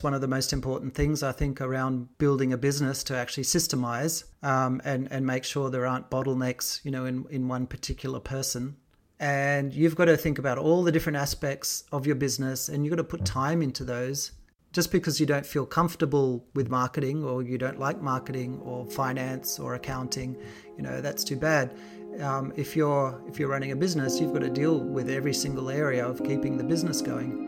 One of the most important things, I think, around building a business to actually systemize and make sure there aren't bottlenecks, in one particular person. And you've got to think about all the different aspects of your business, and you've got to put time into those. Just because you don't feel comfortable with marketing, or you don't like marketing or finance or accounting, that's too bad. If you're running a business, you've got to deal with every single area of keeping the business going.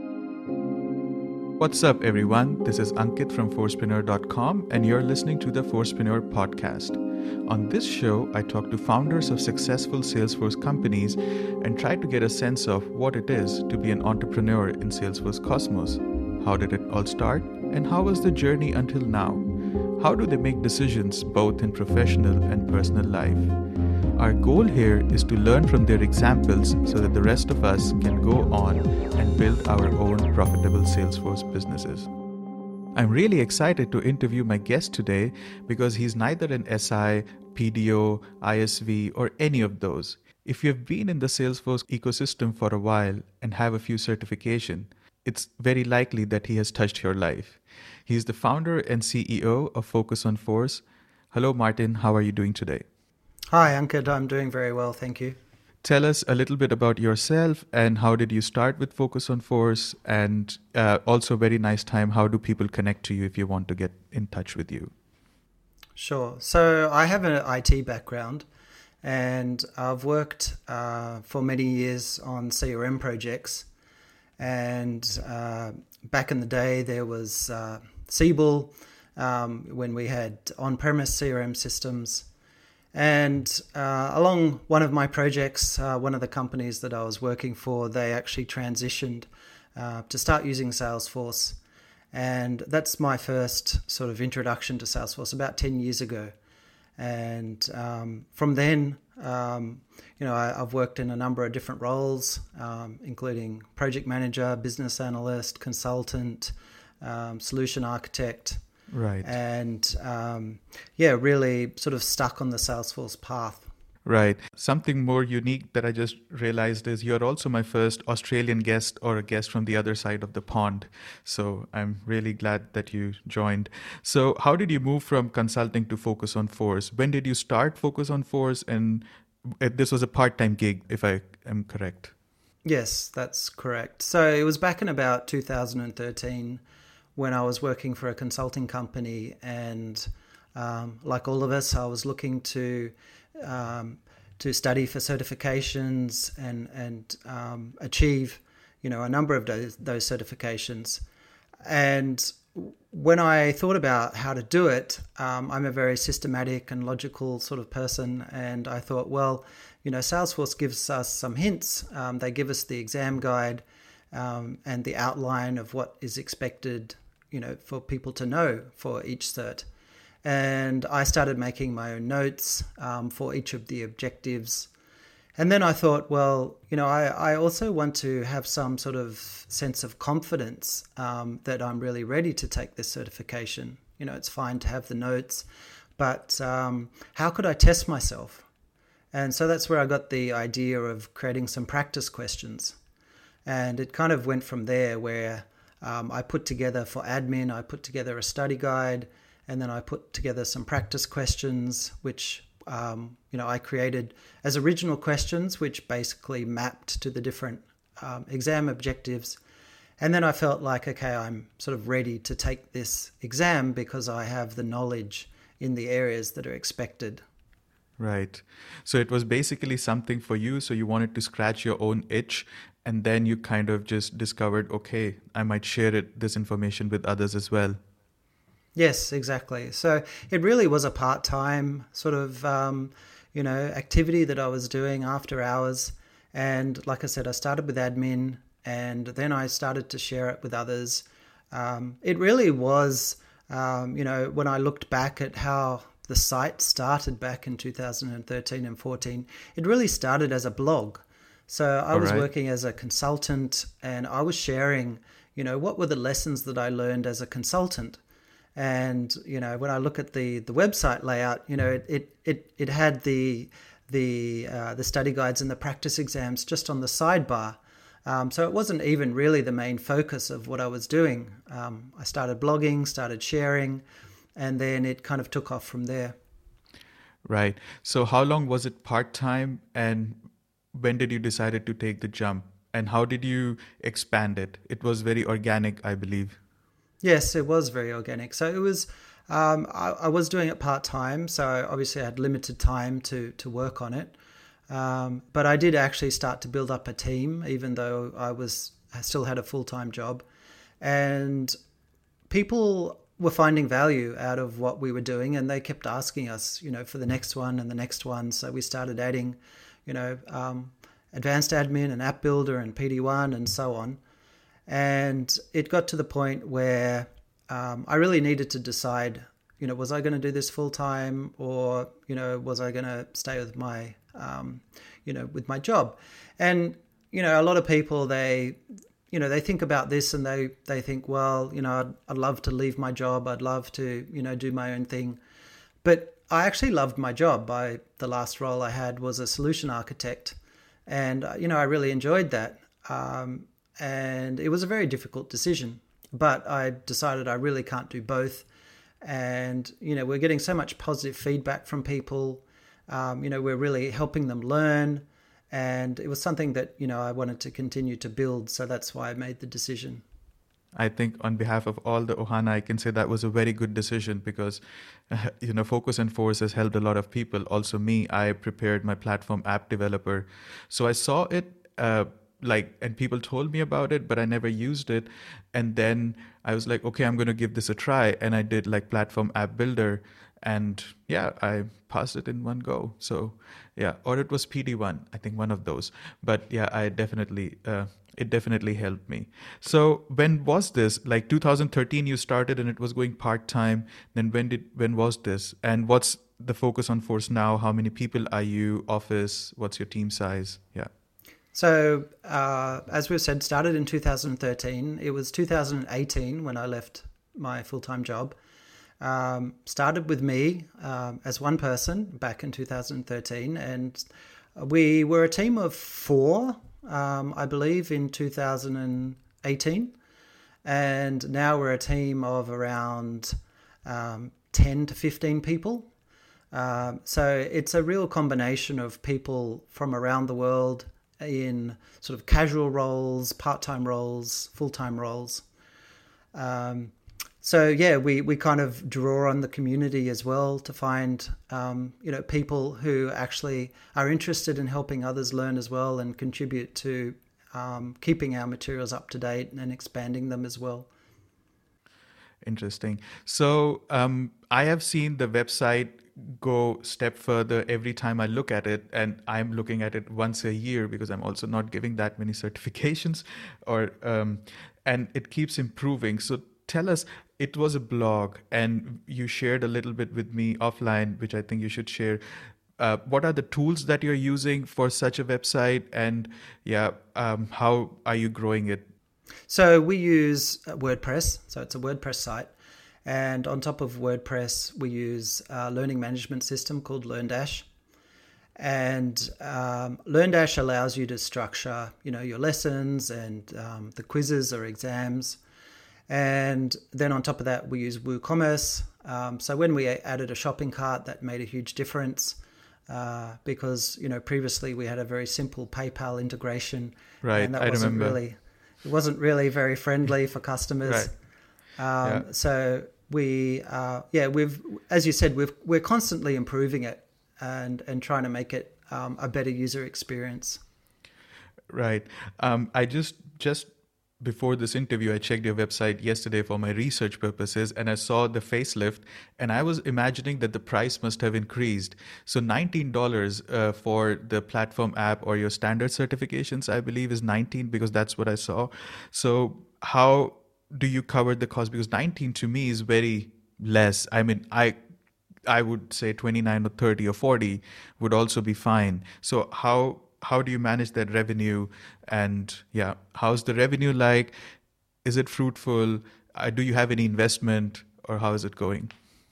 What's up, everyone? This is Ankit from Forcepreneur.com, and you're listening to the Forcepreneur podcast. On this show, I talk to founders of successful Salesforce companies and try to get a sense of what it is to be an entrepreneur in Salesforce Cosmos. How did it all start? And how was the journey until now? How do they make decisions both in professional and personal life? Our goal here is to learn from their examples so that the rest of us can go on and build our own profitable Salesforce businesses. I'm really excited to interview my guest today because he's neither an SI, PDO, ISV, or any of those. If you've been in the Salesforce ecosystem for a while and have a few certifications, it's very likely that he has touched your life. He's the founder and CEO of Focus on Force. Hello, Martin. How are you doing today? Hi, Ankit. I'm doing very well, thank you. Tell us a little bit about yourself and how did you start with Focus on Force, and also very nice time, how do people connect to you if you want to get in touch with you? Sure. So I have an IT background, and I've worked for many years on CRM projects. And back in the day, there was Siebel when we had on-premise CRM systems. And along one of my projects, one of the companies that I was working for, they actually transitioned to start using Salesforce. And that's my first sort of introduction to Salesforce about 10 years ago. And from then, I've worked in a number of different roles, including project manager, business analyst, consultant, solution architect. Right. And really sort of stuck on the Salesforce path. Right. Something more unique that I just realized is you're also my first Australian guest or a guest from the other side of the pond. So I'm really glad that you joined. So how did you move from consulting to Focus on Force? When did you start Focus on Force? And this was a part-time gig, if I am correct. Yes, that's correct. So it was back in about 2013 when I was working for a consulting company, and like all of us, I was looking to study for certifications and achieve, a number of those certifications. And when I thought about how to do it, I'm a very systematic and logical sort of person, and I thought, well, Salesforce gives us some hints. They give us the exam guide and the outline of what is expected, for people to know for each cert. And I started making my own notes for each of the objectives. And then I thought, well, I also want to have some sort of sense of confidence that I'm really ready to take this certification. It's fine to have the notes, but how could I test myself? And so that's where I got the idea of creating some practice questions. And it kind of went from there, where I put together for admin, I put together a study guide, and then I put together some practice questions, which, I created as original questions, which basically mapped to the different exam objectives. And then I felt like, okay, I'm sort of ready to take this exam because I have the knowledge in the areas that are expected. Right. So it was basically something for you. So you wanted to scratch your own itch, and then you kind of just discovered, okay, I might share this information with others as well. Yes, exactly. So it really was a part-time sort of, activity that I was doing after hours. And like I said, I started with admin, and then I started to share it with others. It really was, when I looked back at how the site started back in 2013 and 14, it really started as a blog. So I was working as a consultant, and I was sharing, what were the lessons that I learned as a consultant. And, when I look at the website layout, it had the study guides and the practice exams just on the sidebar. So it wasn't even really the main focus of what I was doing. I started blogging, started sharing, and then it kind of took off from there. Right. So how long was it part-time, and when did you decide to take the jump, and how did you expand it? It was very organic, I believe. Yes, it was very organic. So it was, I was doing it part-time, so obviously I had limited time to work on it. But I did actually start to build up a team, even though I still had a full-time job. And people were finding value out of what we were doing, and they kept asking us, for the next one and the next one. So we started adding, advanced admin and app builder and PD1 and so on. And it got to the point where I really needed to decide, was I going to do this full time, or, was I going to stay with my, with my job? And, a lot of people, they think about this and they think, well, I'd love to leave my job. I'd love to, do my own thing. But I actually loved my job. The last role I had was a solution architect. And, I really enjoyed that. And it was a very difficult decision. But I decided I really can't do both. And, we're getting so much positive feedback from people. We're really helping them learn. And it was something that, I wanted to continue to build. So that's why I made the decision. I think on behalf of all the Ohana, I can say that was a very good decision because, Focus and Force has helped a lot of people. Also me, I prepared my platform app developer. So I saw it and people told me about it, but I never used it. And then I was like, okay, I'm going to give this a try. And I did platform app builder. And I passed it in one go. So or it was PD1, I think one of those. But I definitely, it definitely helped me. So when was this? 2013 you started and it was going part-time. Then when was this? And what's the Focus on Force now? How many people are you? Office? What's your team size? Yeah. So as we've said, started in 2013. It was 2018 when I left my full-time job. Started with me as one person back in 2013, and we were a team of 4, I believe, in 2018, and now we're a team of around 10 to 15 people. So it's a real combination of people from around the world in sort of casual roles, part-time roles, full-time roles. So we kind of draw on the community as well to find, people who actually are interested in helping others learn as well and contribute to keeping our materials up to date and expanding them as well. Interesting. So I have seen the website go step further every time I look at it, and I'm looking at it once a year because I'm also not giving that many certifications, and it keeps improving. So tell us, it was a blog and you shared a little bit with me offline, which I think you should share. What are the tools that you're using for such a website, and how are you growing it? So we use WordPress. So it's a WordPress site. And on top of WordPress, we use a learning management system called LearnDash. And LearnDash allows you to structure, your lessons and the quizzes or exams. And then on top of that, we use WooCommerce. So when we added a shopping cart, that made a huge difference because, previously we had a very simple PayPal integration. Right, and that I wasn't remember. It wasn't really very friendly for customers. Right. So we've, as you said, we're constantly improving it and trying to make it a better user experience. Right. I just before this interview, I checked your website yesterday for my research purposes, and I saw the facelift, and I was imagining that the price must have increased. So $19 for the platform app or your standard certifications, I believe, is $19 because that's what I saw. So how do you cover the cost? Because 19 to me is very less. I mean, I would say 29 or 30 or 40 would also be fine. So how do you manage that revenue? And how's the revenue like? Is it fruitful? Do you have any investment, or how is it going?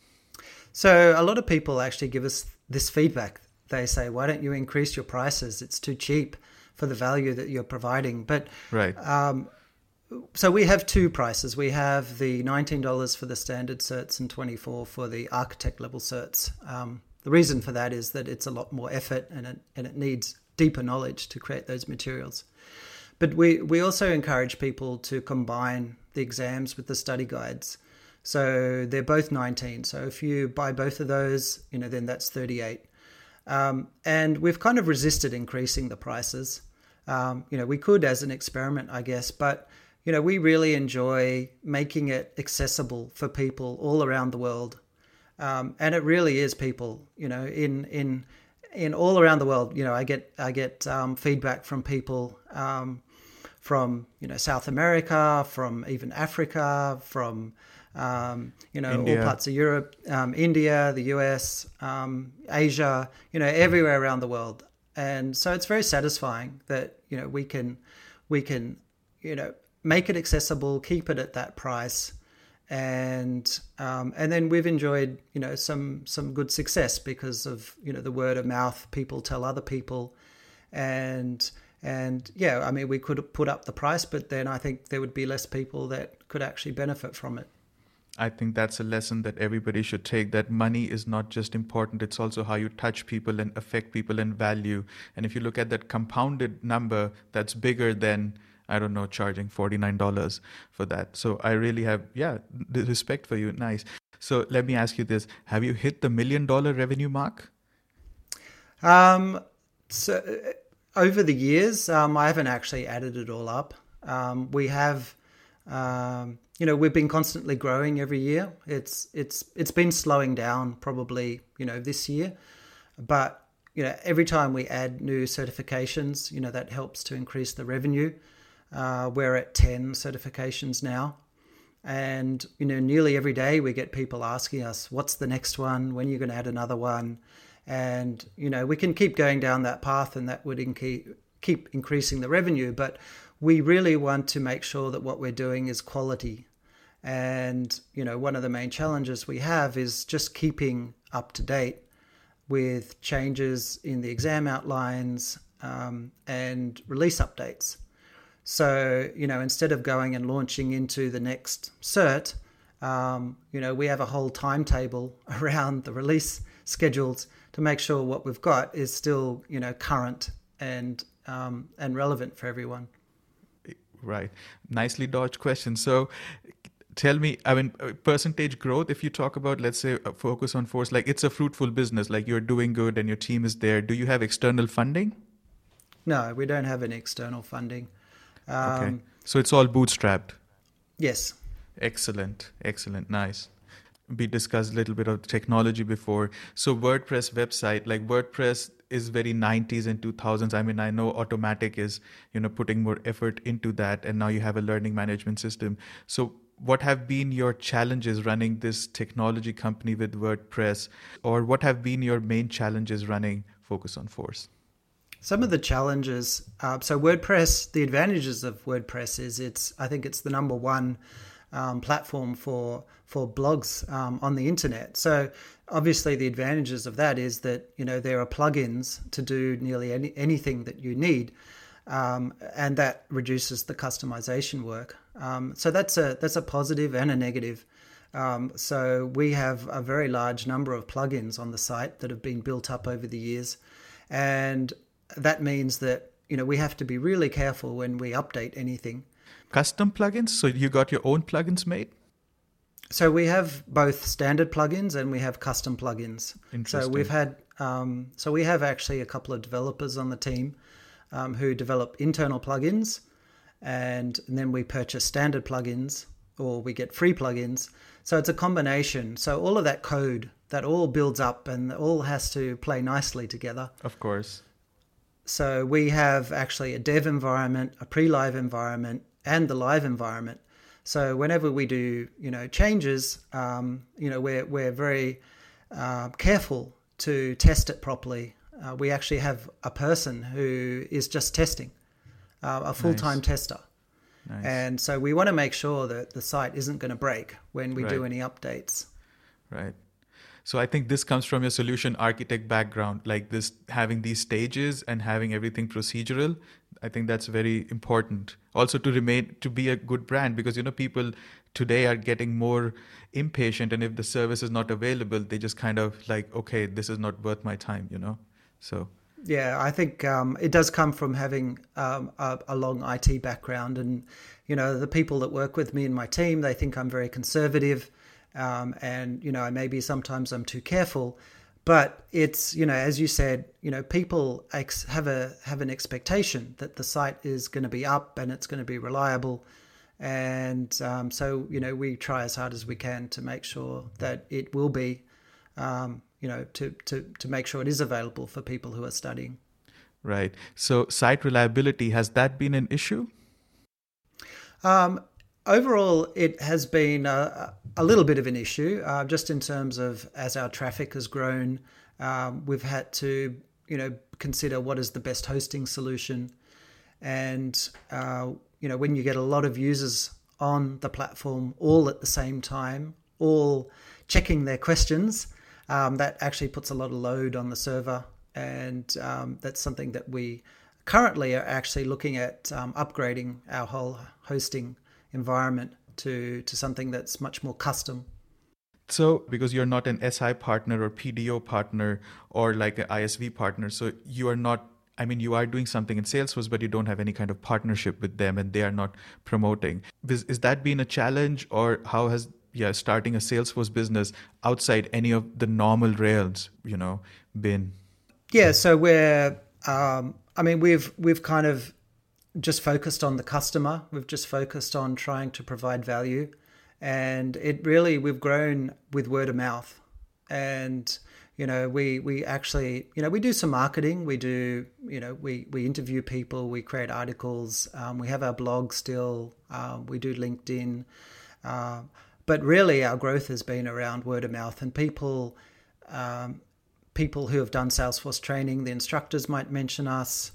So a lot of people actually give us this feedback. They say, why don't you increase your prices? It's too cheap for the value that you're providing. But Right. so we have two prices. We have the $19 for the standard certs and $24 for the architect level certs. The reason for that is that it's a lot more effort and it needs deeper knowledge to create those materials. But we also encourage people to combine the exams with the study guides. So they're both 19. So if you buy both of those, then that's 38. And we've kind of resisted increasing the prices. We could as an experiment, I guess, but we really enjoy making it accessible for people all around the world. And it really is people, in all around the world. I get feedback from people from South America, from even Africa, from all parts of Europe, India, the US, Asia, everywhere around the world. And so it's very satisfying that we can make it accessible, keep it at that price, and then we've enjoyed some good success because of the word of mouth. People tell other people, and yeah, I mean, we could put up the price, but then I think there would be less people that could actually benefit from it. I think that's a lesson that everybody should take, that money is not just important, it's also how you touch people and affect people and value. And if you look at that compounded number, that's bigger than, I don't know, charging $49 for that. So I really have, the respect for you. Nice. So let me ask you this. Have you hit the $1 million revenue mark? So over the years, I haven't actually added it all up. We have, we've been constantly growing every year. It's been slowing down probably, this year, but every time we add new certifications, that helps to increase the revenue. We're at 10 certifications now, and nearly every day we get people asking us, what's the next one, when are you going to add another one? And we can keep going down that path, and that would keep increasing the revenue, but we really want to make sure that what we're doing is quality. And one of the main challenges we have is just keeping up to date with changes in the exam outlines and release updates. So, instead of going and launching into the next cert, we have a whole timetable around the release schedules to make sure what we've got is still, current and relevant for everyone. Right. Nicely dodged question. So tell me, percentage growth, if you talk about, let's say, a focus on Force, like it's a fruitful business, like you're doing good and your team is there. Do you have external funding? No, we don't have any external funding. Okay. So it's all bootstrapped? Yes. Excellent. Nice. We discussed a little bit of technology before. So WordPress website, like WordPress is very 90s and 2000s. I mean, I know Automatic is, putting more effort into that, and now you have a learning management system. So what have been your challenges running this technology company with WordPress, or what have been your main challenges running Focus on Force? Some of the challenges, so WordPress, the advantages of WordPress is I think it's the number one platform for blogs on the internet. So obviously the advantages of that is that, there are plugins to do nearly anything that you need. And that reduces the customization work. So that's a positive and a negative. So we have a very large number of plugins on the site that have been built up over the years. And that means that, we have to be really careful when we update anything. Custom plugins? So you got your own plugins made? So we have both standard plugins and we have custom plugins. Interesting. So we have actually a couple of developers on the team who develop internal plugins, and then we purchase standard plugins, or we get free plugins. So it's a combination. So all of that code, that all builds up and all has to play nicely together. Of course. So we have actually a dev environment, a pre-live environment, and the live environment. So whenever we do, changes, we're very careful to test it properly. We actually have a person who is just testing, a full-time tester. Nice. And so we want to make sure that the site isn't going to break when we do any updates. Right. So I think this comes from your solution architect background, like this, having these stages and having everything procedural. I think that's very important. Also to be a good brand, because, people today are getting more impatient, and if the service is not available, they just kind of like, okay, this is not worth my time. So. Yeah, I think it does come from having a long IT background, and the people that work with me in my team, they think I'm very conservative, and maybe sometimes I'm too careful, but it's as you said, people have an expectation that the site is going to be up and it's going to be reliable, and so we try as hard as we can to make sure that it will be. To make sure it is available for people who are studying. Right. So site reliability, has that been an issue? Overall, it has been a little bit of an issue, just in terms of as our traffic has grown, we've had to, consider what is the best hosting solution. And, when you get a lot of users on the platform all at the same time, all checking their questions, that actually puts a lot of load on the server, and that's something that we currently are actually looking at upgrading our whole hosting environment to something that's much more custom. So because you're not an SI partner or PDO partner or like an ISV partner, so you are not, you are doing something in Salesforce, but you don't have any kind of partnership with them and they are not promoting. Is that been a challenge, or how has starting a Salesforce business outside any of the normal rails, been? Yeah, so we're, we've kind of just focused on the customer. We've just focused on trying to provide value, and we've grown with word of mouth. And we actually we do some marketing. We do we interview people. We create articles. We have our blog still. We do LinkedIn. But really, our growth has been around word of mouth, and people who have done Salesforce training, the instructors might mention us,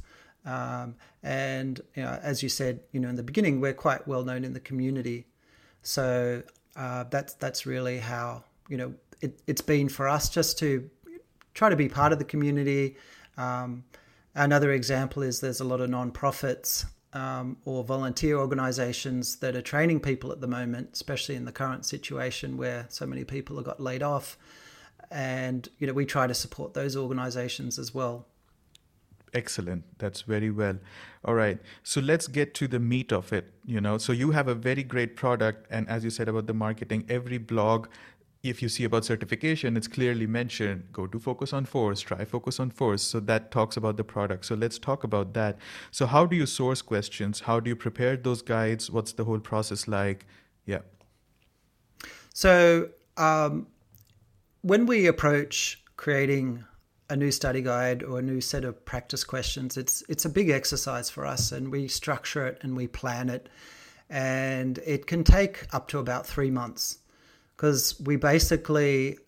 and as you said, in the beginning, we're quite well known in the community. So that's really how it's been for us, just to try to be part of the community. Another example is there's a lot of nonprofits or volunteer organizations that are training people at the moment, especially in the current situation where so many people have got laid off. And, we try to support those organizations as well. Excellent. That's very well. All right. So let's get to the meat of it. So you have a very great product. And as you said about the marketing, every blog, if you see about certification, it's clearly mentioned, go to Focus on Force, try Focus on Force. So that talks about the product. So let's talk about that. So how do you source questions? How do you prepare those guides? What's the whole process like? Yeah. So when we approach creating a new study guide or a new set of practice questions, it's a big exercise for us, and we structure it and we plan it. And it can take up to about 3 months. Because we basically,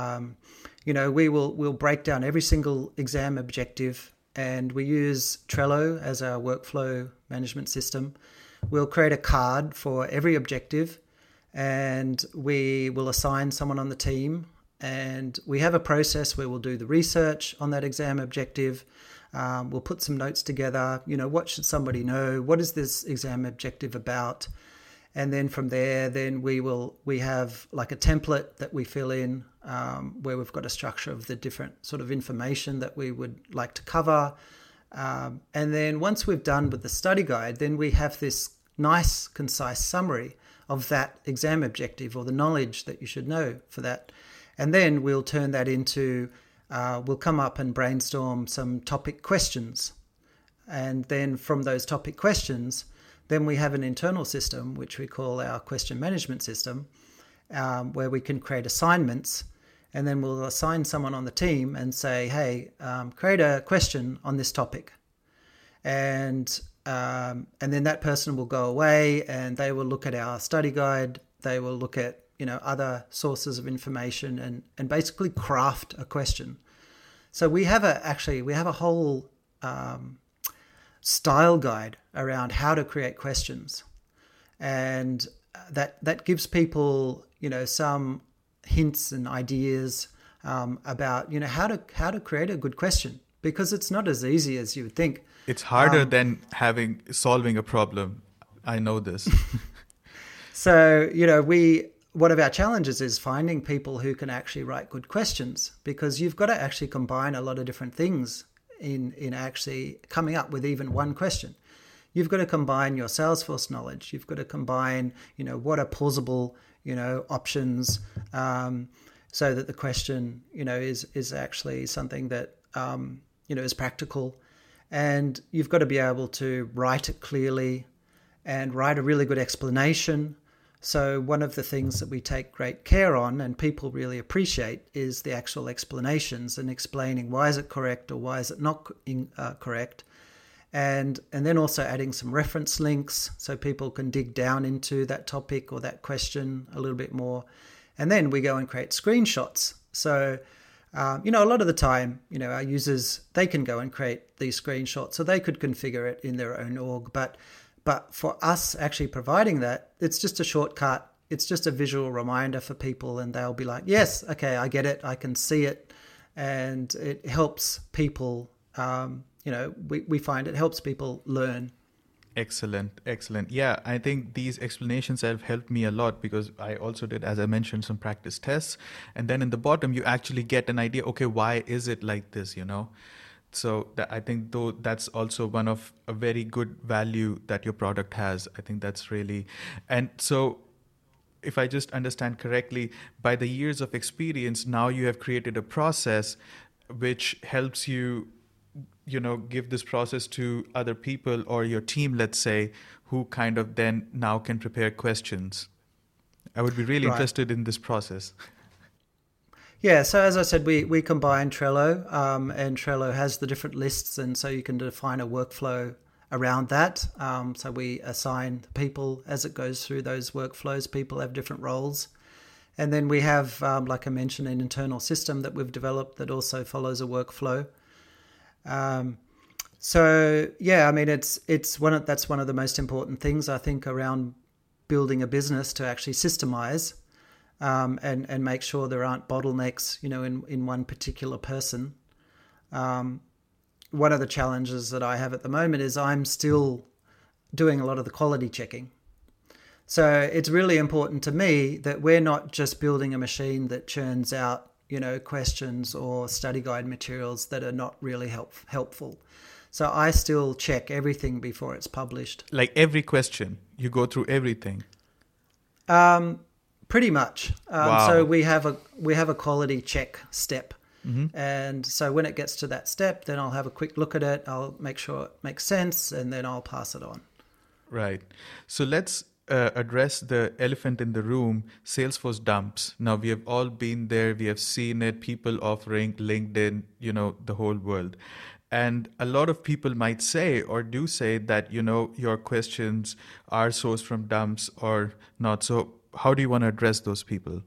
we'll break down every single exam objective, and we use Trello as our workflow management system. We'll create a card for every objective, and we will assign someone on the team. And we have a process where we'll do the research on that exam objective. We'll put some notes together. What should somebody know? What is this exam objective about? And then from there, we have like a template that we fill in where we've got a structure of the different sort of information that we would like to cover. And then once we've done with the study guide, then we have this nice, concise summary of that exam objective or the knowledge that you should know for that. And then we'll turn that into, we'll come up and brainstorm some topic questions. And then from those topic questions, then we have an internal system, which we call our question management system, where we can create assignments, and then we'll assign someone on the team and say, hey, create a question on this topic. And then that person will go away and they will look at our study guide. They will look at, other sources of information and basically craft a question. So we have a whole style guide around how to create questions, and that gives people some hints and ideas about how to create a good question, because it's not as easy as you would think. It's harder than solving a problem. I know this. So, one of our challenges is finding people who can actually write good questions, because you've got to actually combine a lot of different things in actually coming up with even one question. You've got to combine your Salesforce knowledge. You've got to combine, what are plausible, options, so that the question, is actually something that, is practical. And you've got to be able to write it clearly and write a really good explanation. So one of the things that we take great care on and people really appreciate is the actual explanations and explaining why is it correct or why is it not correct. And then also adding some reference links so people can dig down into that topic or that question a little bit more. And then we go and create screenshots. So, a lot of the time, our users, they can go and create these screenshots, so they could configure it in their own org. But for us actually providing that, it's just a shortcut. It's just a visual reminder for people, and they'll be like, yes, okay, I get it. I can see it. And it helps people, we find it helps people learn. Excellent. Yeah, I think these explanations have helped me a lot, because I also did, as I mentioned, some practice tests. And then in the bottom, you actually get an idea, okay, why is it like this, So I think that's also one of a very good value that your product has. I think that's really, and so if I just understand correctly, by the years of experience, now you have created a process which helps you, give this process to other people or your team, let's say, who kind of then now can prepare questions. I would be really interested in this process. Yeah, so as I said, we combine Trello, and Trello has the different lists, and so you can define a workflow around that. So we assign people as it goes through those workflows. People have different roles. And then we have, like I mentioned, an internal system that we've developed that also follows a workflow. So yeah, I mean, that's one of the most important things, I think, around building a business, to actually systemize. And make sure there aren't bottlenecks, in one particular person. One of the challenges that I have at the moment is I'm still doing a lot of the quality checking. So it's really important to me that we're not just building a machine that churns out, questions or study guide materials that are not really helpful. So I still check everything before it's published. Like every question, you go through everything? Pretty much. Wow. So we have a quality check step. Mm-hmm. And so when it gets to that step, then I'll have a quick look at it. I'll make sure it makes sense, and then I'll pass it on. Right. So let's address the elephant in the room, Salesforce dumps. Now, we have all been there. We have seen it, people offering LinkedIn, the whole world. And a lot of people might say or do say that, your questions are sourced from dumps or not. So how do you want to address those people?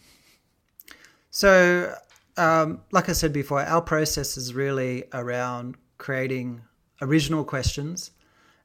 So, like I said before, our process is really around creating original questions.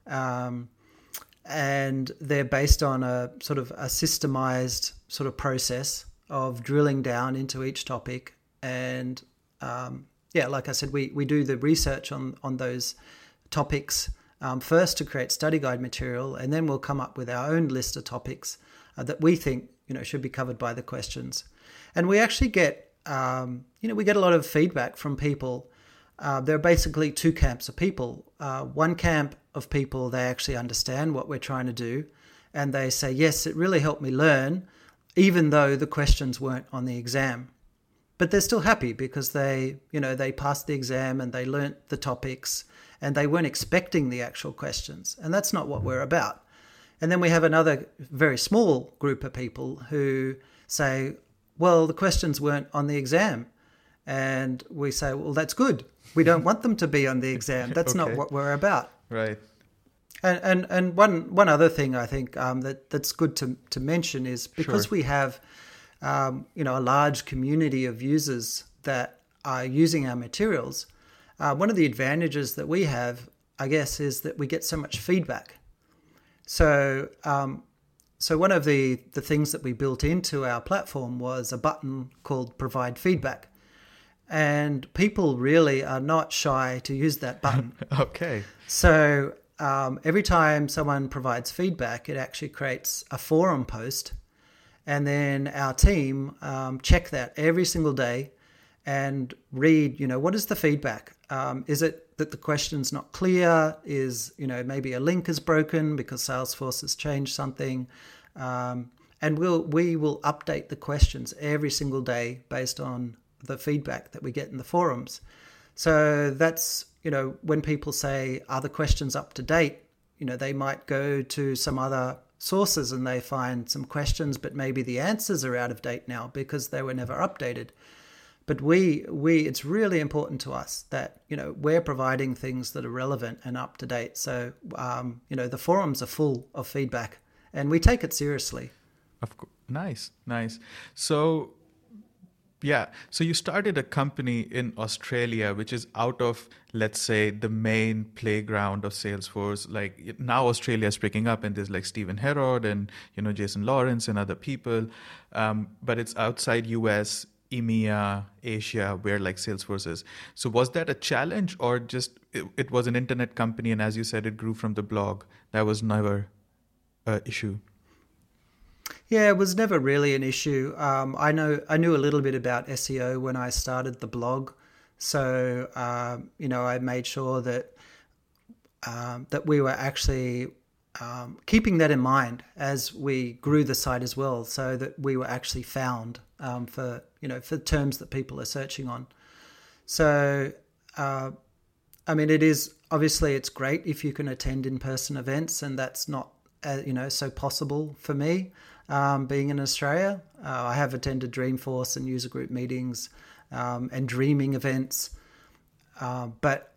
And they're based on a sort of a systemized sort of process of drilling down into each topic. And like I said, we do the research on those topics first to create study guide material, and then we'll come up with our own list of topics that we think should be covered by the questions. And we actually get we get a lot of feedback from people. There are basically two camps of people. One camp of people, they actually understand what we're trying to do, and they say, yes, it really helped me learn, even though the questions weren't on the exam. But they're still happy because they passed the exam and they learnt the topics, and they weren't expecting the actual questions. And that's not what we're about. And then we have another very small group of people who say, well, the questions weren't on the exam. And we say, well, that's good. We don't want them to be on the exam. That's Okay. not what we're about. Right. And one other thing I think that's good to mention is because Sure. we have a large community of users that are using our materials. One of the advantages that we have, I guess, is that we get so much feedback. So one of the things that we built into our platform was a button called Provide Feedback. and people really are not shy to use that button. Okay. So every time someone provides feedback, it actually creates a forum post, and then our team check that every single day and read, what is the feedback? Is it that the question's not clear? Is, maybe a link is broken because Salesforce has changed something? And we will update the questions every single day based on the feedback that we get in the forums. So that's, when people say, are the questions up to date? They might go to some other sources and they find some questions, but maybe the answers are out of date now because they were never updated. But it's really important to us that, we're providing things that are relevant and up to date. So, the forums are full of feedback and we take it seriously. Of course. Nice. So, yeah. So you started a company in Australia, which is out of, let's say, the main playground of Salesforce. Like now Australia is picking up and there's like Stephen Herod and, Jason Lawrence and other people. But it's outside US, EMEA, Asia, where like Salesforce is. So was that a challenge or just it was an internet company and as you said, it grew from the blog? That was never an issue. Yeah, it was never really an issue. I knew a little bit about SEO when I started the blog, so I made sure that we were actually keeping that in mind as we grew the site as well, so that we were actually found for terms that people are searching on. So, it is obviously it's great if you can attend in-person events, and that's not so possible for me. Being in Australia, I have attended Dreamforce and user group meetings and dreaming events. But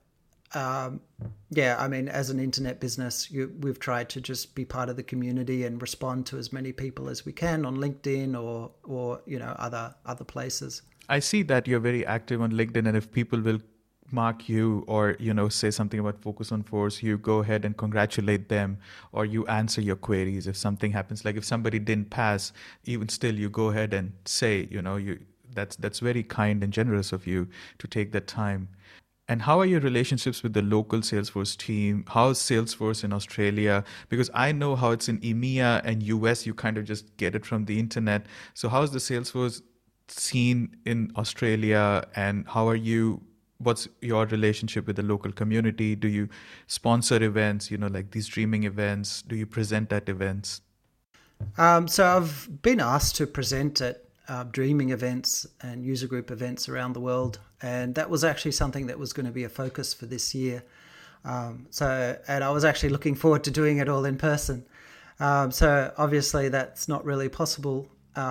as an internet business, we've tried to just be part of the community and respond to as many people as we can on LinkedIn or other places. I see that you're very active on LinkedIn, and if people will mark you or say something about Focus on Force, you go ahead and congratulate them, or you answer your queries if something happens. Like if somebody didn't pass, even still you go ahead and say, that's very kind and generous of you to take that time. And how are your relationships with the local Salesforce team? How's Salesforce in Australia? Because I know how it's in EMEA and US, you kind of just get it from the internet. So how's the Salesforce scene in Australia, and what's your relationship with the local community? Do you sponsor events, like these dreaming events? Do you present at events? So I've been asked to present at dreaming events and user group events around the world. And that was actually something that was going to be a focus for this year. And I was actually looking forward to doing it all in person. So obviously that's not really possible.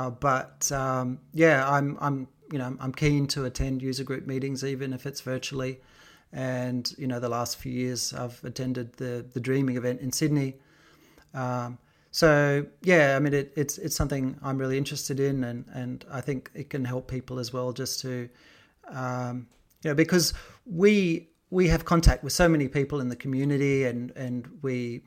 I'm keen to attend user group meetings, even if it's virtually. And, the last few years I've attended the Dreaming event in Sydney. It's something I'm really interested in, and I think it can help people as well, just to, because we have contact with so many people in the community, and we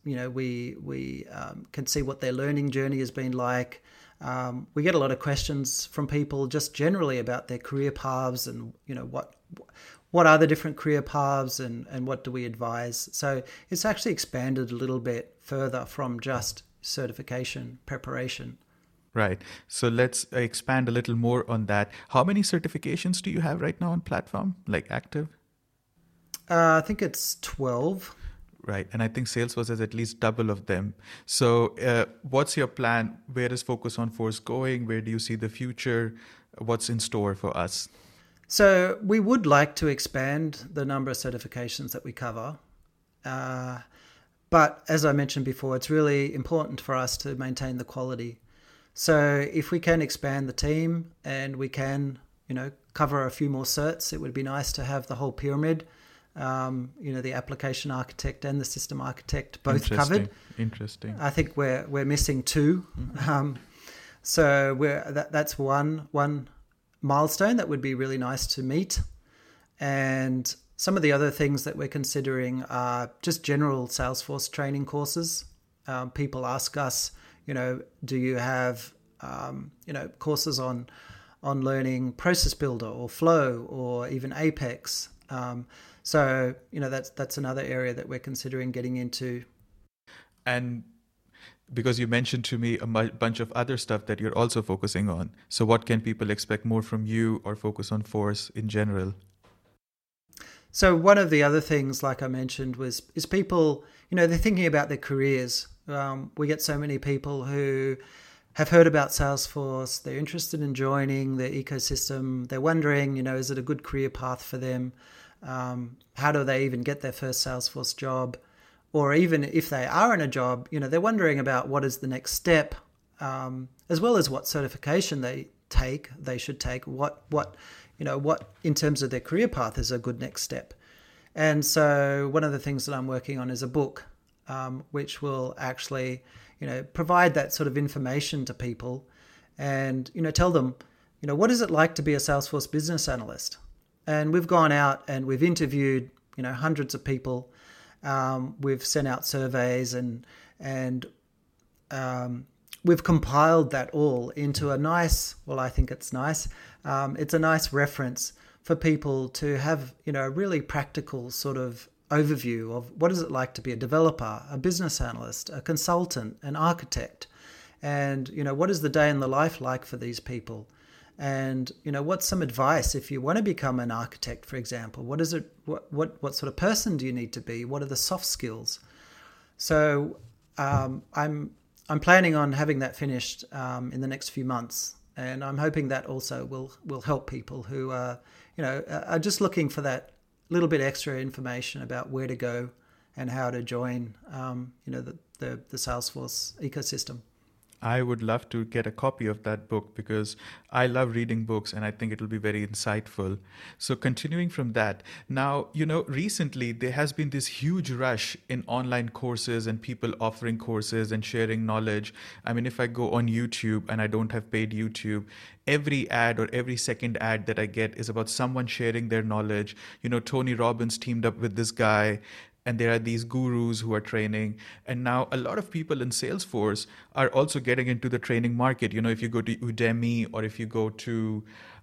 can see what their learning journey has been like. We get a lot of questions from people just generally about their career paths and, what are the different career paths and what do we advise. So it's actually expanded a little bit further from just certification preparation. Right. So let's expand a little more on that. How many certifications do you have right now on platform, like active? I think it's 12. Right. And I think Salesforce has at least double of them. So what's your plan? Where is Focus on Force going? Where do you see the future? What's in store for us? So we would like to expand the number of certifications that we cover. But as I mentioned before, it's really important for us to maintain the quality. So if we can expand the team and we can, cover a few more certs, it would be nice to have the whole pyramid. The application architect and the system architect both covered. Interesting. I think we're missing two. Mm-hmm. That's one milestone that would be really nice to meet. And some of the other things that we're considering are just general Salesforce training courses. People ask us, do you have, courses on on learning Process Builder or Flow or even Apex. So, that's another area that we're considering getting into. And because you mentioned to me a bunch of other stuff that you're also focusing on. So what can people expect more from you or focus on Force in general? So one of the other things, like I mentioned, is people, they're thinking about their careers. We get so many people who have heard about Salesforce. They're interested in joining the ecosystem. They're wondering, is it a good career path for them? How do they even get their first Salesforce job? Or even if they are in a job, they're wondering about what is the next step, as well as what certification they should take, what in terms of their career path is a good next step. And so one of the things that I'm working on is a book, which will actually, provide that sort of information to people and, tell them, what is it like to be a Salesforce business analyst? And we've gone out and we've interviewed, hundreds of people. We've sent out surveys and we've compiled that all into a nice, I think it's nice. It's a nice reference for people to have, a really practical sort of overview of what is it like to be a developer, a business analyst, a consultant, an architect, and, what is the day in the life like for these people? And, what's some advice if you want to become an architect, for example? What is it? What sort of person do you need to be? What are the soft skills? So I'm planning on having that finished in the next few months, and I'm hoping that also will help people who are just looking for that little bit extra information about where to go and how to join the Salesforce ecosystem. I would love to get a copy of that book because I love reading books and I think it'll be very insightful. So continuing from that, now, recently there has been this huge rush in online courses and people offering courses and sharing knowledge. I mean, if I go on YouTube and I don't have paid YouTube, every ad or every second ad that I get is about someone sharing their knowledge. Tony Robbins teamed up with this guy. And there are these gurus who are training. And now a lot of people in Salesforce are also getting into the training market. If you go to Udemy or if you go to,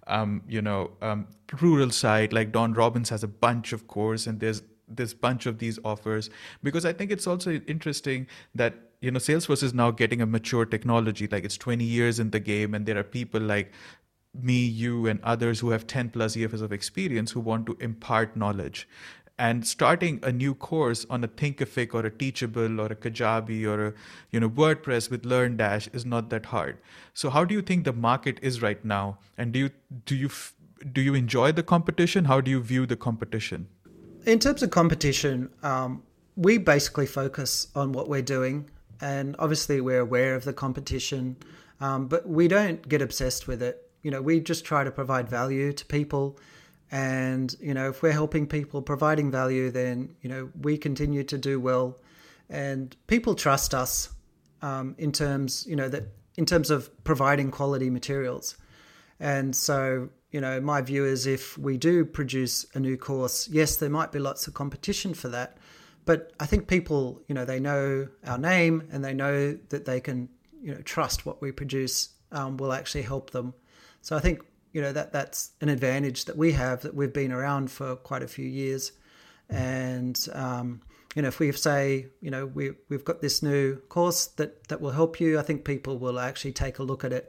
rural site, like Don Robbins has a bunch of course and there's this bunch of these offers. Because I think it's also interesting that, Salesforce is now getting a mature technology. Like it's 20 years in the game and there are people like me, you, and others who have 10 plus years of experience who want to impart knowledge. And starting a new course on a Thinkific or a Teachable or a Kajabi or a WordPress with LearnDash is not that hard. So how do you think the market is right now? And do you enjoy the competition? How do you view the competition? In terms of competition, we basically focus on what we're doing, and obviously we're aware of the competition, but we don't get obsessed with it. We just try to provide value to people. And, if we're helping people, providing value, then, we continue to do well. And people trust us in terms of providing quality materials. And so, my view is if we do produce a new course, yes, there might be lots of competition for that. But I think people, they know our name and they know that they can, trust what we produce will actually help them. So I think, that's an advantage that we have, that we've been around for quite a few years. And, if we say, we've got this new course that will help you, I think people will actually take a look at it,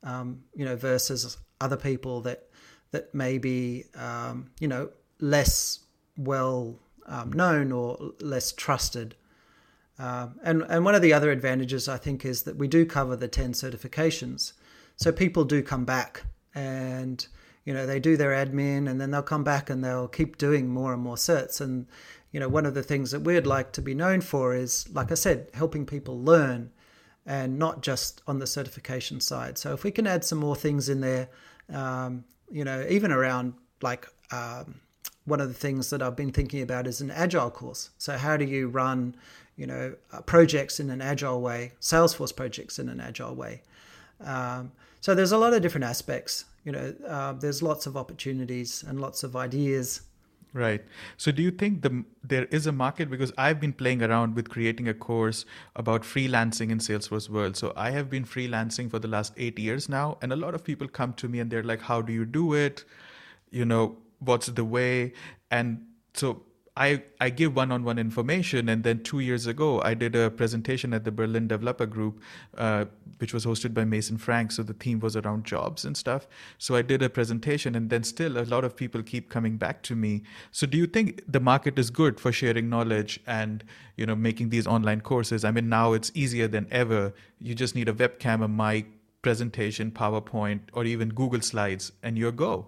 versus other people that may be, less well known or less trusted. And one of the other advantages, I think, is that we do cover the 10 certifications. So people do come back. And, they do their admin and then they'll come back and they'll keep doing more and more certs. And, one of the things that we'd like to be known for is, like I said, helping people learn and not just on the certification side. So if we can add some more things in there, even around one of the things that I've been thinking about is an agile course. So how do you run, projects in an agile way, Salesforce projects in an agile way? So there's a lot of different aspects, there's lots of opportunities and lots of ideas. Right. So do you think there is a market? Because I've been playing around with creating a course about freelancing in Salesforce World. So I have been freelancing for the last 8 years now. And a lot of people come to me and they're like, how do you do it? What's the way? And so I give one-on-one information. And then 2 years ago, I did a presentation at the Berlin Developer Group, which was hosted by Mason Frank. So the theme was around jobs and stuff. So I did a presentation, and then still a lot of people keep coming back to me. So do you think the market is good for sharing knowledge and, making these online courses? I mean, now it's easier than ever. You just need a webcam, a mic, presentation, PowerPoint, or even Google Slides, and you're go.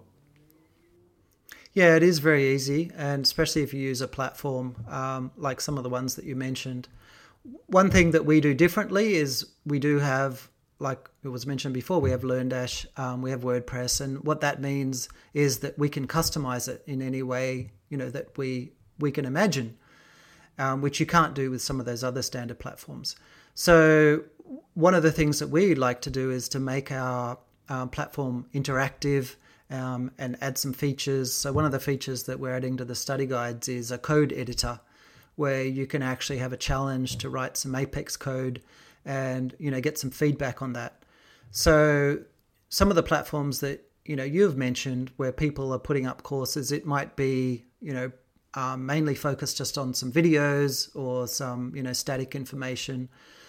Yeah, it is very easy, and especially if you use a platform like some of the ones that you mentioned. One thing that we do differently is we do have, like it was mentioned before, we have LearnDash, we have WordPress, and what that means is that we can customize it in any way that we can imagine, which you can't do with some of those other standard platforms. So one of the things that we like to do is to make our platform interactive. And add some features. So one of the features that we're adding to the study guides is a code editor, where you can actually have a challenge to write some Apex code and get some feedback on that. So some of the platforms that you've mentioned, where people are putting up courses, it might be mainly focused just on some videos or some static information,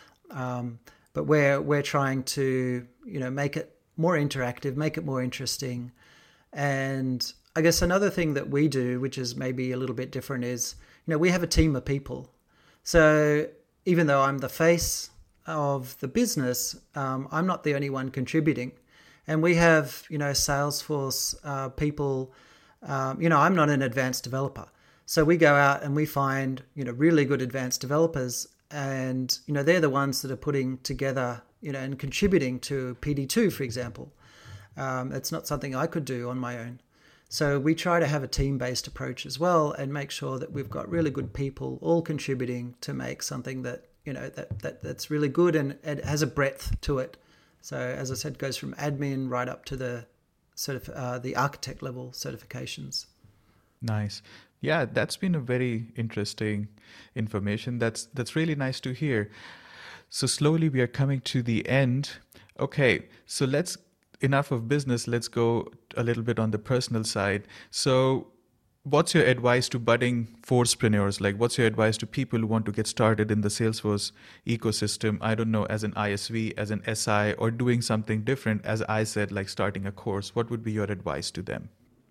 but we're trying to make it more interactive, make it more interesting. And I guess another thing that we do, which is maybe a little bit different, is, we have a team of people. So even though I'm the face of the business, I'm not the only one contributing. And we have, Salesforce people, I'm not an advanced developer. So we go out and we find, really good advanced developers, and, they're the ones that are putting together, and contributing to PD2, for example. It's not something I could do on my own. So we try to have a team-based approach as well, and make sure that we've got really good people all contributing to make something that, that's really good and it has a breadth to it. So as I said, goes from admin right up to the the architect level certifications. Nice. Yeah, that's been a very interesting information. That's really nice to hear. So slowly we are coming to the end. Okay, so enough of business. Let's go a little bit on the personal side. So what's your advice to budding Forcepreneurs? Like, what's your advice to people who want to get started in the Salesforce ecosystem? I don't know, as an ISV, as an SI, or doing something different, as I said, like starting a course. What would be your advice to them?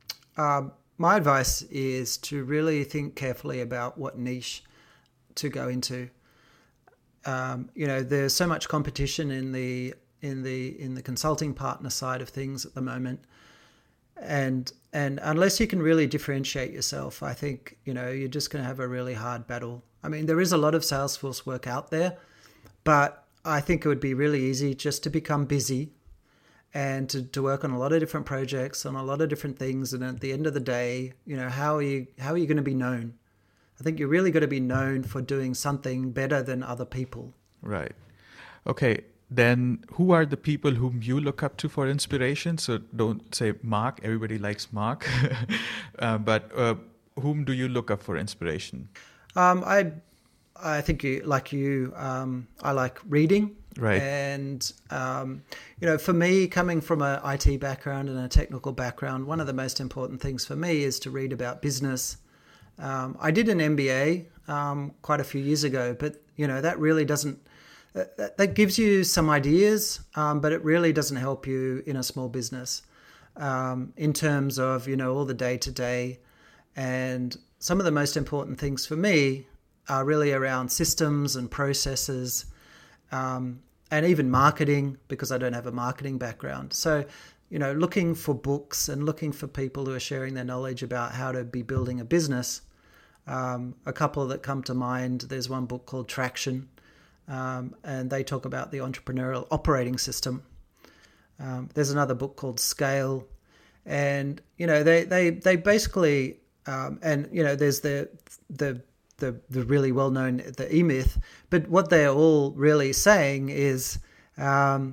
My advice is to really think carefully about what niche to go into. There's so much competition in the consulting partner side of things at the moment, and unless you can really differentiate yourself, I think you're just going to have a really hard battle. I mean, there is a lot of Salesforce work out there, but I think it would be really easy just to become busy and to work on a lot of different projects, on a lot of different things, and at the end of the day, how are you going to be known? I think you're really going to be known for doing something better than other people. Right. Okay. Then who are the people whom you look up to for inspiration? So don't say Mark. Everybody likes Mark. But whom do you look up for inspiration? I think I like reading. Right. And, for me, coming from an IT background and a technical background, one of the most important things for me is to read about business. I did an MBA quite a few years ago, but, that really doesn't, that gives you some ideas, but it really doesn't help you in a small business in terms of, all the day-to-day. And some of the most important things for me are really around systems and processes, and even marketing, because I don't have a marketing background. So, looking for books and looking for people who are sharing their knowledge about how to be building a business. A couple that come to mind, there's one book called Traction, and they talk about the entrepreneurial operating system. There's another book called Scale, and, they basically, there's the really well-known, the E-Myth, but what they're all really saying is,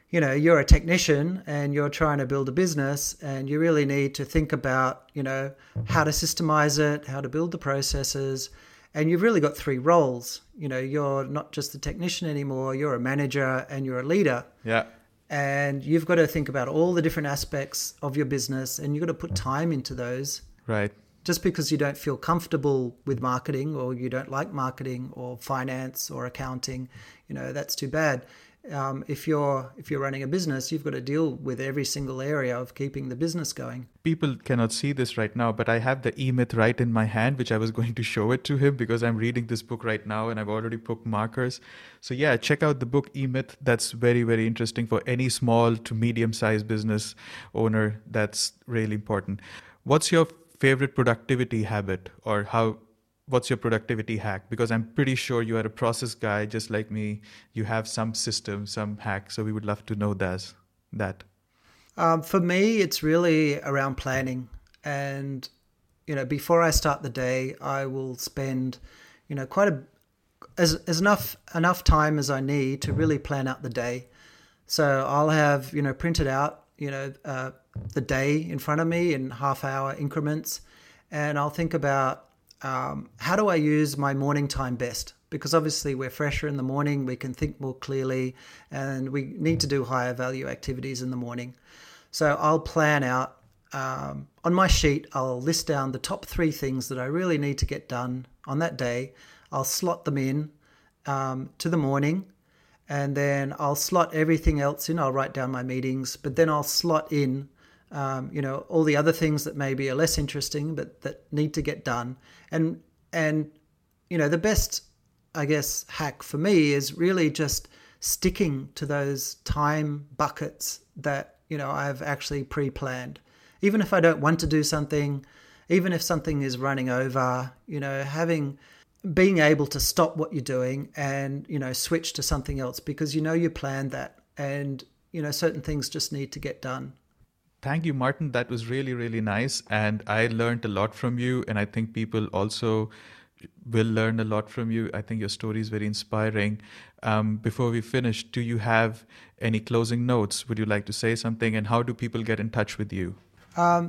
you're a technician and you're trying to build a business, and you really need to think about, how to systemize it, how to build the processes. And you've really got three roles. You're not just the technician anymore. You're a manager and you're a leader. Yeah. And you've got to think about all the different aspects of your business, and you've got to put time into those. Right. Just because you don't feel comfortable with marketing, or you don't like marketing or finance or accounting, that's too bad. If you're running a business, you've got to deal with every single area of keeping the business going. People cannot see this right now, but I have the E-Myth right in my hand, which I was going to show it to him because I'm reading this book right now and I've already put markers. So yeah, check out the book E-Myth. That's very, very interesting for any small to medium-sized business owner. That's really important. What's your favorite productivity habit, or what's your productivity hack? Because I'm pretty sure you are a process guy just like me. You have some system, some hack. So we would love to know that. For me, it's really around planning. And, before I start the day, I will spend, enough time as I need to really plan out the day. So I'll have, printed out, the day in front of me in half-hour increments. And I'll think about how do I use my morning time best? Because obviously we're fresher in the morning, we can think more clearly, and we need to do higher value activities in the morning. So I'll plan out, on my sheet, I'll list down the top 3 things that I really need to get done on that day. I'll slot them in to the morning, and then I'll slot everything else in. I'll write down my meetings, but then I'll slot in all the other things that maybe are less interesting, but that need to get done. And the best, I guess, hack for me is really just sticking to those time buckets that, I've actually pre-planned. Even if I don't want to do something, even if something is running over, being able to stop what you're doing and, switch to something else because you planned that, and, certain things just need to get done. Thank you, Martin. That was really, really nice. And I learned a lot from you. And I think people also will learn a lot from you. I think your story is very inspiring. Before we finish, do you have any closing notes? Would you like to say something? And how do people get in touch with you? I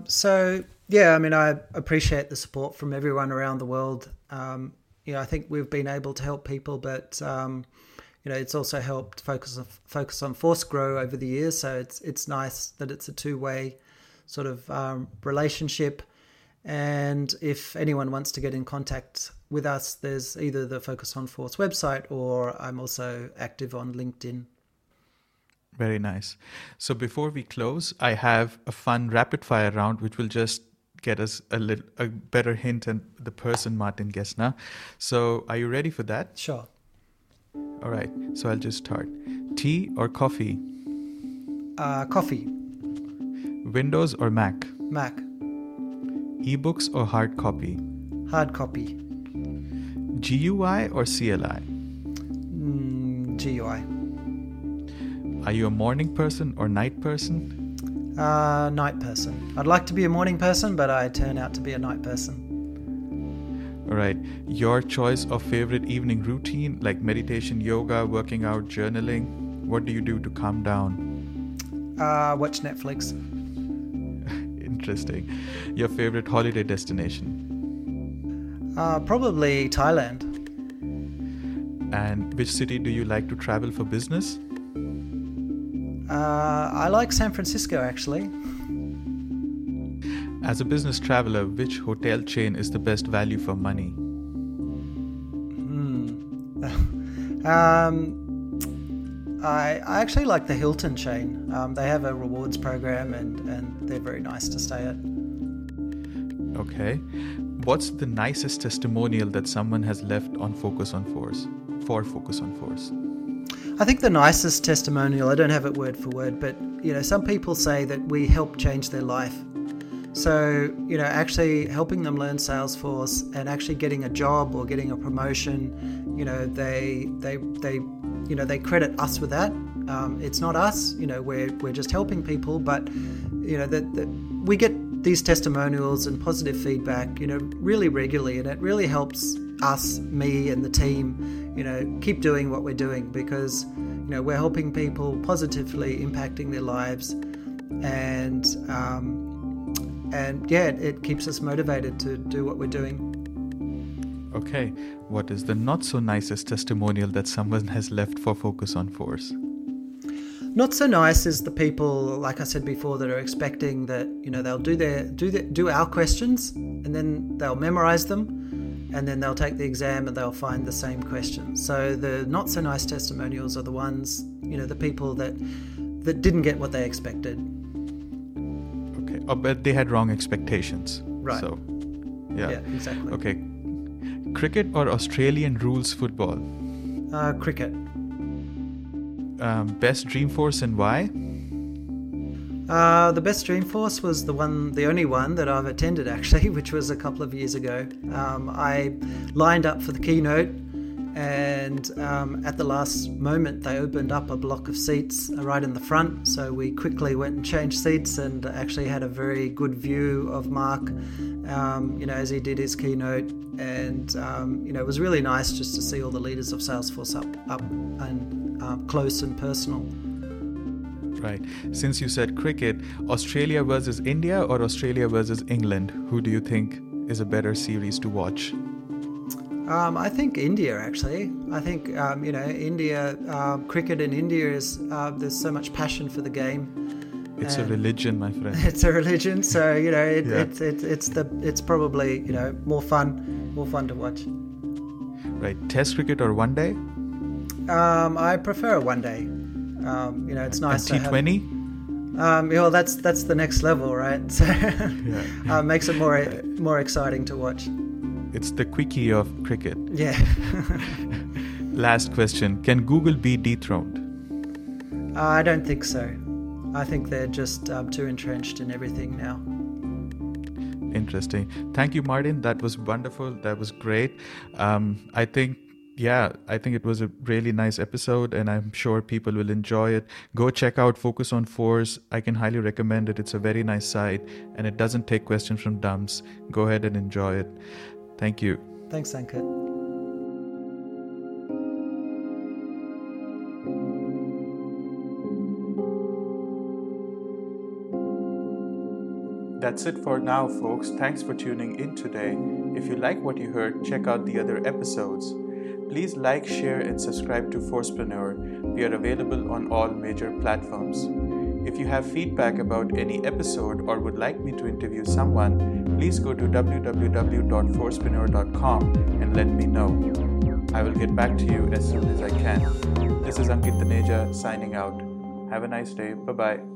appreciate the support from everyone around the world. I think we've been able to help people, but it's also helped focus on Force Grow over the years. So it's nice that it's a two-way sort of relationship. And if anyone wants to get in contact with us, there's either the Focus on Force website, or I'm also active on LinkedIn. Very nice. So before we close, I have a fun rapid fire round, which will just get us a better hint at the person, Martin Gessner. So are you ready for that? Sure. All right. So I'll just start. Tea or coffee? Coffee. Windows or Mac? Mac. Ebooks or hard copy? Hard copy. GUI or CLI? GUI. Are you a morning person or night person? Night person. I'd like to be a morning person, but I turn out to be a night person. All right. Your choice of favorite evening routine, like meditation, yoga, working out, journaling. What do you do to calm down? Watch Netflix. Interesting. Your favorite holiday destination? Probably Thailand. And which city do you like to travel for business? I like San Francisco, actually. As a business traveler, which hotel chain is the best value for money? I actually like the Hilton chain. They have a rewards program and they're very nice to stay at. Okay. What's the nicest testimonial that someone has left on Focus on Force, for Focus on Force? I think the nicest testimonial, I don't have it word for word, but some people say that we help change their life. So, actually helping them learn Salesforce and actually getting a job or getting a promotion, they credit us with that. It's not us, we're just helping people, but we get these testimonials and positive feedback, really regularly, and it really helps us, me and the team, keep doing what we're doing, because, we're helping people, positively impacting their lives, and it keeps us motivated to do what we're doing. Okay, what is the not so nicest testimonial that someone has left for Focus on Force? Not so nice is the people, like I said before, that are expecting that they'll do our questions and then they'll memorize them, and then they'll take the exam and they'll find the same questions. So the not so nice testimonials are the ones, the people that didn't get what they expected. Okay, but they had wrong expectations. Right. So, yeah, exactly. Okay, cricket or Australian rules football? Cricket. Best Dreamforce and why? The best Dreamforce was the only one that I've attended actually, which was a couple of years ago. I lined up for the keynote, and at the last moment they opened up a block of seats right in the front, so we quickly went and changed seats and actually had a very good view of Mark as he did his keynote, and it was really nice just to see all the leaders of Salesforce up and close and personal. Right. Since you said cricket, Australia versus India or Australia versus England, who do you think is a better series to watch? I think India, actually. I think, India, cricket in India is, there's so much passion for the game. It's a religion, my friend. It's a religion, so, it's probably, more fun to watch. Right. Test cricket or one day? I prefer one day. It's nice and to T20? have... well, that's the next level, right? So makes it more exciting to watch. It's the quickie of cricket. Yeah. Last question. Can Google be dethroned? I don't think so. I think they're just too entrenched in everything now. Interesting. Thank you, Martin. That was wonderful. That was great. I think it was a really nice episode, and I'm sure people will enjoy it. Go check out Focus on Force. I can highly recommend it. It's a very nice site, and it doesn't take questions from dumps. Go ahead and enjoy it. Thank you. Thanks, Ankit. That's it for now, folks. Thanks for tuning in today. If you like what you heard, check out the other episodes. Please like, share, and subscribe to Forcepreneur. We are available on all major platforms. If you have feedback about any episode or would like me to interview someone, please go to www.forcepreneur.com and let me know. I will get back to you as soon as I can. This is Ankit Taneja signing out. Have a nice day. Bye-bye.